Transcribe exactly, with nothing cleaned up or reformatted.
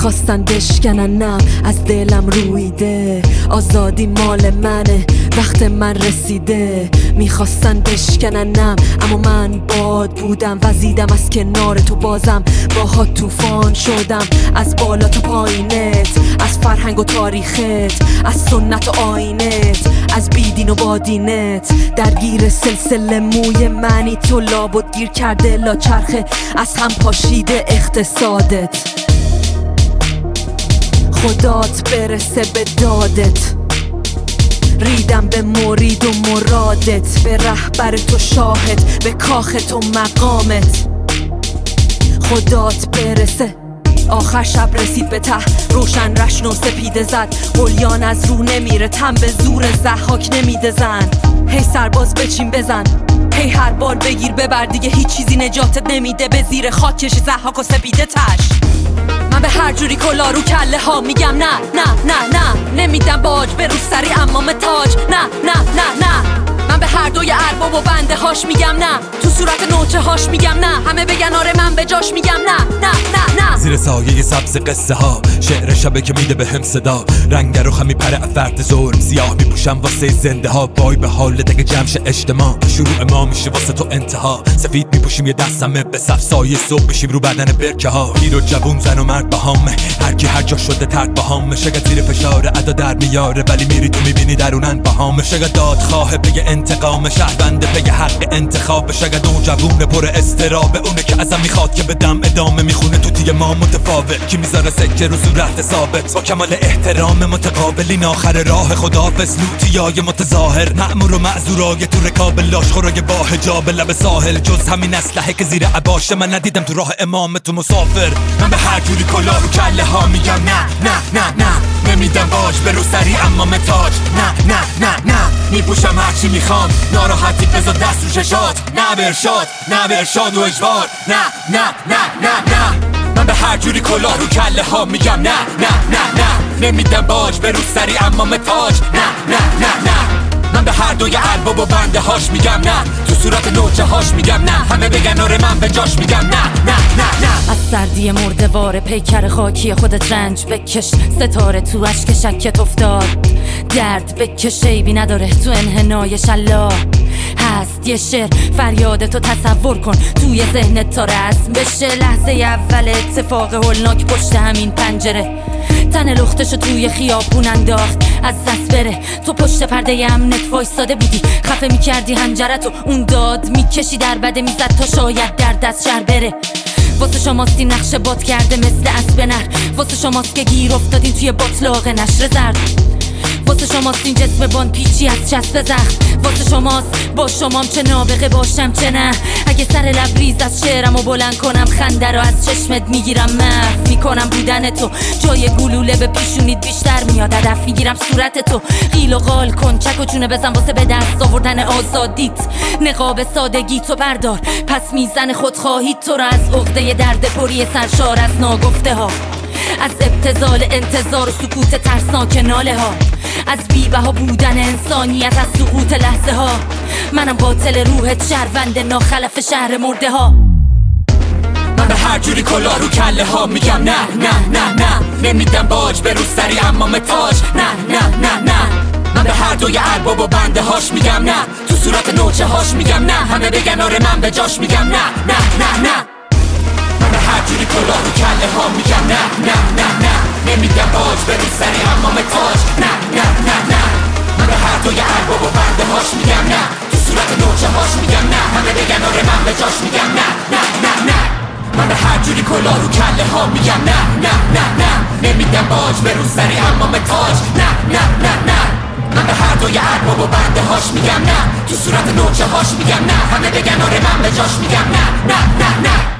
میخواستن بشکننم از دلم رویده. آزادی مال منه وقت من رسیده. میخواستن بشکننم اما من باد بودم، وزیدم از کنار تو بازم باهات طوفان شدم. از بالا تا پایینت، از فرهنگ و تاریخت، از سنت و آینت، از بیدین و بادینت. درگیر سلسله موی منی تو، لابد گیر کرده لا چرخه از هم پاشیده اقتصادت. خدات برسه به دادت، ریدم به مرید و مرادت، به رهبر تو شاهد، به کاخ تو مقامت. خدات برسه. آخر شب رسید به ته، روشن رشن و سپیده زد. قلیان از رو نمیره، تن به زور ضحاک نمیده زن. هی سرباز بچین بزن، هی هر بار بگیر ببر، دیگه هیچ چیزی نجاتت نمیده. به زیر خاک کشی ضحاک و سپیده تش. من به هر جوری کلا رو کله ها میگم نه نه نه نه. نمیدم باج به روسری امام تاج، نه نه نه نه. من به هر دوی ارباب و بنده هاش میگم نه، تو صورت نوچه هاش میگم نه. همه بگن آره من به جاش میگم نه نه نه نه. زیر سایه سبز قصه ها شعر شبه که میده به هم صدا. رنگ رو خمی پره افرد ظلم، سیاه میپوشم واسه زنده ها. بای به حال دگه جمش اجتماع، شروع ما میشه واسه تو انتها. سفید میپوشیم یه دستمه به صف سایه صبح بشیم رو بدن برکه ها. پیر و جوون زن و مرد بهامه، هر کی هر جا شده ترک بهامه. شگه زیر فشار ادا در میاره ولی میری تو میبینی درونن بهامه. شگه دادخواه بگه انتقام، شهرونده بگه حق انتخاب. شگه دو جوون پر استرابه، اونه که ازم میخواد که بدم ادامه. میخونه تو دیگه ما متفاوت، کی میذاره سکه رو صورت ثابت. با کمال احترام متقابلین آخر راه خدافظ. لوتیای متظاهر، مأمور و معذورای تو رکاب لاشخورای با حجاب لب ساحل. جز همین اسلحه که زیر عباشه من ندیدم تو راه امام تو مسافر. من به هر جوری کلاه رو کله ها میگم نه نه نه نه. نمیدم باج به روسری امام تاج، نه نه نه نه. میپوشم هرچی میخوام، ناراحتی بذار دست رو ششات. نه به ارشاد، نه به ارشاد و اجبار، نه نه نه نه نه. من به هر جوری کلاه رو کله ها میگم نه نه نه نه. نمیدم باج به روسری امام تاج، نه نه نه نه. من به هر دوی ارباب و بنده هاش میگم نه، تو صورت نوچه هاش میگم نه. همه بگن آره من به جاش میگم نه نه نه نه. از سردی مردوار پیکر خاکی خودت رنج بکش. ستاره تو اشک شکت افتاد، درد بکش. عیبی نداره تو انحنای شلا، هست یه شعر فریاد تو تصور کن توی ذهنت تا رسم بشه. لحظه اول اتفاق هولناک پشت همین پنجره، تن لختشو توی خیابون انداخت از دست بره. تو پشت پرده امنت وایساده بودی، خفه میکردی هنجرتو، اون داد میکشی در بده میزد تا شاید در دست شر بره. واسه شماستی نقشه باد کرده مثل اسب نر، واسه شماست که گیر افتادین توی باطلاق نشر زرد. واسه شماست این جسم بان پیچی از چسب زخم. واسه شماست با شمام چه نابغه باشم چه نه. اگه سر لبریز از شعرمو بلند کنم، خنده رو از چشمت میگیرم، محو میکنم بودن تو. جای گلوله به پیشونید بیشتر میاد، هدف میگیرم صورت تو. قیل و قال کن، چک و چونه بزن واسه به دست آوردن آزادیت. نقاب سادگی تو بردار، پس میزن خودخواهی تو رو از عقده درد پری سرشار از ناگفته ها. از ابتذال انتظار و سکوت ترسناک ناله ها، از بی‌بها بودن انسانیت، از سقوط لحظه ها. منم قاتل روحت، شهروند ناخلف شهر مرده ها. من به هر جوری کلاه رو کله ها میگم نه نه نه نه. نمیدم باج به روسری امام تاج، نه نه نه نه. من به هر دوی ارباب و بنده هاش میگم نه، تو صورت نوچه هاش میگم نه. همه بگن آره من به جاش میگم نه نه نه نه. من به هر جوری کلاه رو کله ها میگم نه نه نه نه. نمیدم باج به روسری امام تاج، نه نه نه نه. من به هر دوی ارباب و بنده هاش میگم نه، تو صورت نوچه هاش میگم نه. همه بگن آره من به جاش میگم نه نه نه نه. من به هر جوری کلاه رو کله ها میگم نه نه نه نه. نمیدم باج به روسری امام تاج، نه نه نه نه. من به هر دوی ارباب و بنده هاش میگم نه، تو صورت نوچه هاش میگم نه. همه بگن آره من به جاش میگم نه نه نه نه.